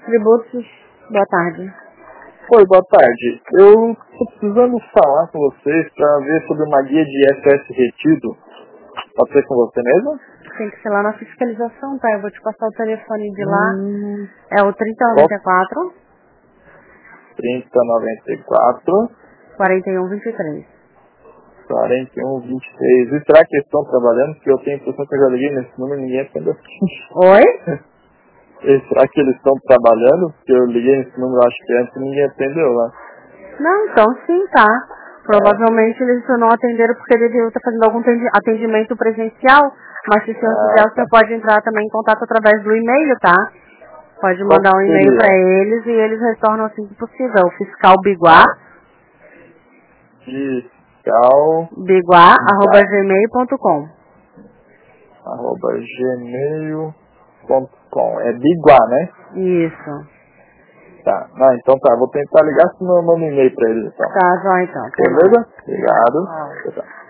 Tributos, boa tarde. Oi, boa tarde. Eu estou precisando falar com vocês para ver sobre uma guia de ISS retido. Pode ser com você mesmo? Tem que ser lá na fiscalização, tá? Eu vou te passar o telefone de lá. É o 3094 3094 4123. 4123. E será que eles estão trabalhando? Porque eu tenho a impressão que eu já liguei nesse número e ninguém atendeu. Oi? E será que eles estão trabalhando? Porque eu liguei nesse número, acho que antes, e ninguém atendeu lá. Não, então sim, tá. Provavelmente eles não atenderam porque deviam estar fazendo algum atendimento presencial, mas se o senhor quiser, o senhor pode entrar também em contato através do e-mail, tá? Pode mandar um e-mail para eles e eles retornam assim que possível. Fiscalbiguá biguá@gmail.com. @gmail.com. É Biguá, né? Isso. Tá. Ah, então tá. Vou tentar ligar, senão eu mando um e-mail pra eles então. Tá, já então. Beleza? Obrigado. Tchau. Tchau.